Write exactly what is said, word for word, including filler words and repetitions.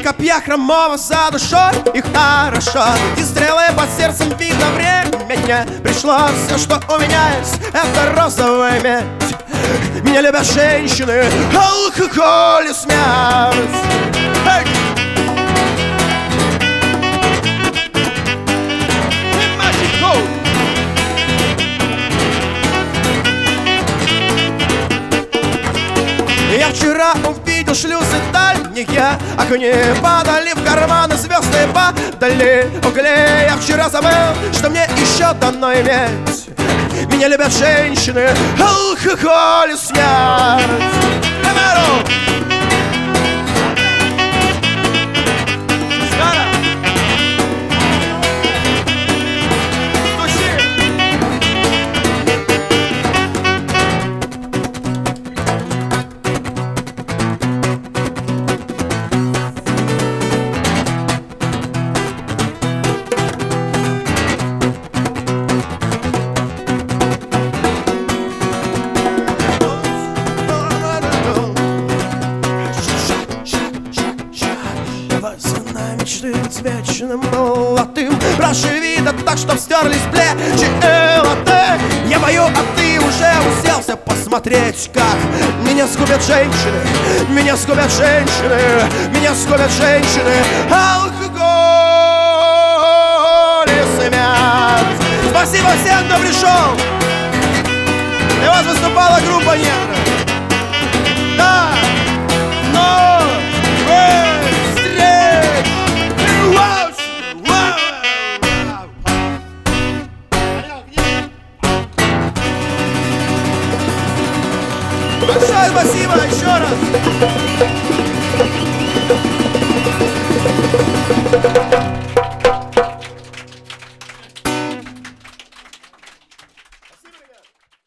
копья хромого за душой и хорошо. И стрелы под сердцем видно время. Пришло все, что у меня есть, это розовая медь. Меня любят женщины, алкоголь и смерть. Эй! Я вчера увидел шлюзы дальние, огни падали в карманы, звезды падали угли. Я вчера забыл, что мне еще дано иметь. Меня любят женщины, алкоголь и смерть. Мечты быть вечным молодым, проживи да так, чтоб стерлись плечи и латы. Я пою, а ты уже уселся посмотреть, как меня скубят женщины, меня скубят женщины, меня скубят женщины, алкоголь и смерть. Спасибо всем, кто пришел. Для вас выступала группа «Негры».